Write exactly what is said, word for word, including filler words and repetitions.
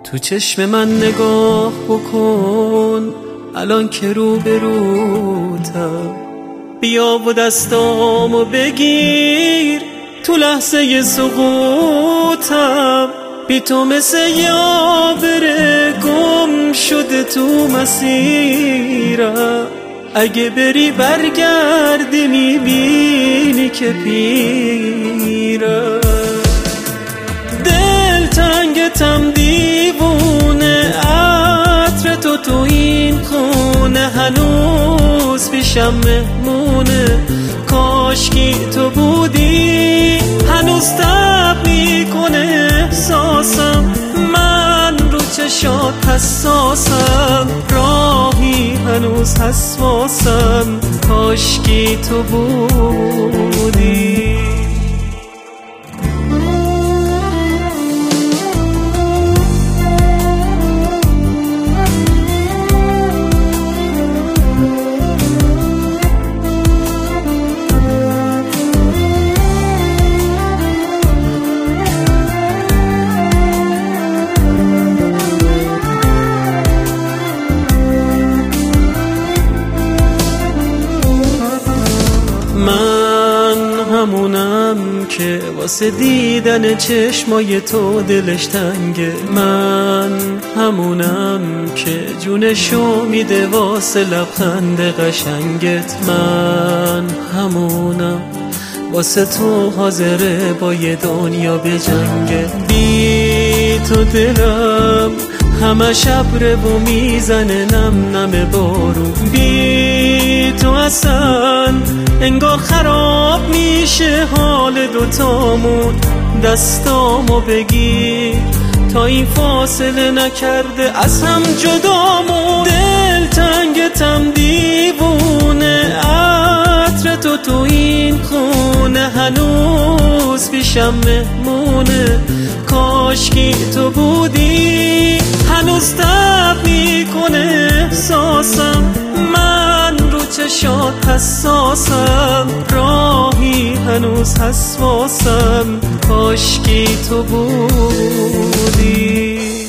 تو چشم من نگاه بکن الان که رو به روتم، بیا و دستامو بگیر تو لحظه سقوطم. بی تو مثل یاوره گم شده تو مسیرم، اگه بری برگردی میبینی که پیرم. دل تنگتم دیوونه، عطر تو تو این خونه هنوز پیشم مهمونه. کاشکی تو بودی هنوز تب میکنه احساسم، من رو چشات حساسم، راهی هنوز حساسم. کاشکی تو بودی. من همونم که واسه دیدن چشمای تو دلش تنگه، من همونم که جونشو میده واسه لبخند قشنگت، من همونم واسه تو حاضره با یه دنیا بجنگه. بی تو دلم همه شب رو میزنه نم نم بارون، بی تو اصلا انگار خراب میشه حال دوتامون. دستامو بگیر تا این فاصله نکرده از هم جدامون. دل تنگتم دیوونه، عطر تو تو این خونه هنوز پیشم مهمونه. کاشکی تو بودی هنوز تب میکنه احساسم، من رو چشات حساسم، راهی هنوز حساسم. کاشکی تو بودی.